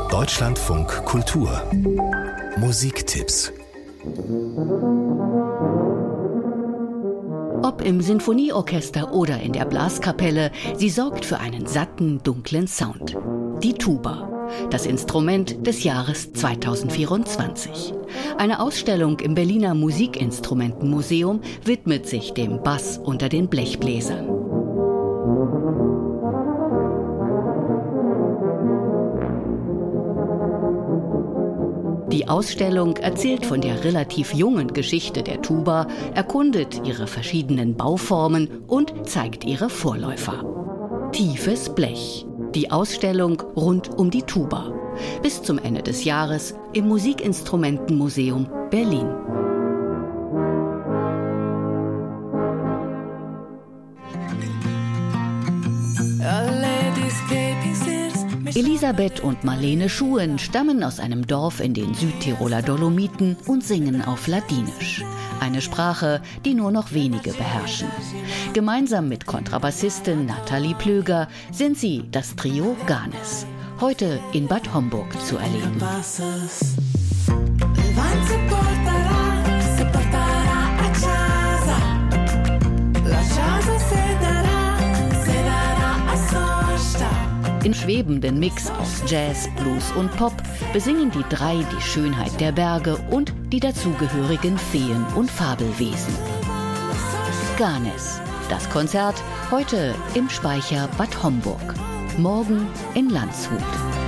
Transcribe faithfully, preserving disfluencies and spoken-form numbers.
Deutschlandfunk Kultur Musiktipps. Ob im Sinfonieorchester oder in der Blaskapelle, sie sorgt für einen satten, dunklen Sound. Die Tuba, das Instrument des Jahres zweitausendvierundzwanzig. Eine Ausstellung im Berliner Musikinstrumentenmuseum widmet sich dem Bass unter den Blechbläsern. Die Ausstellung erzählt von der relativ jungen Geschichte der Tuba, erkundet ihre verschiedenen Bauformen und zeigt ihre Vorläufer. Tiefes Blech. Die Ausstellung rund um die Tuba. Bis zum Ende des Jahres im Musikinstrumentenmuseum Berlin. Elisabeth und Marlene Schuhen stammen aus einem Dorf in den Südtiroler Dolomiten und singen auf Ladinisch. Eine Sprache, die nur noch wenige beherrschen. Gemeinsam mit Kontrabassistin Nathalie Plöger sind sie das Trio Ganes. Heute in Bad Homburg zu erleben. Im schwebenden Mix aus Jazz, Blues und Pop besingen die drei die Schönheit der Berge und die dazugehörigen Feen und Fabelwesen. Ganes, das Konzert heute im Speicher Bad Homburg, morgen in Landshut.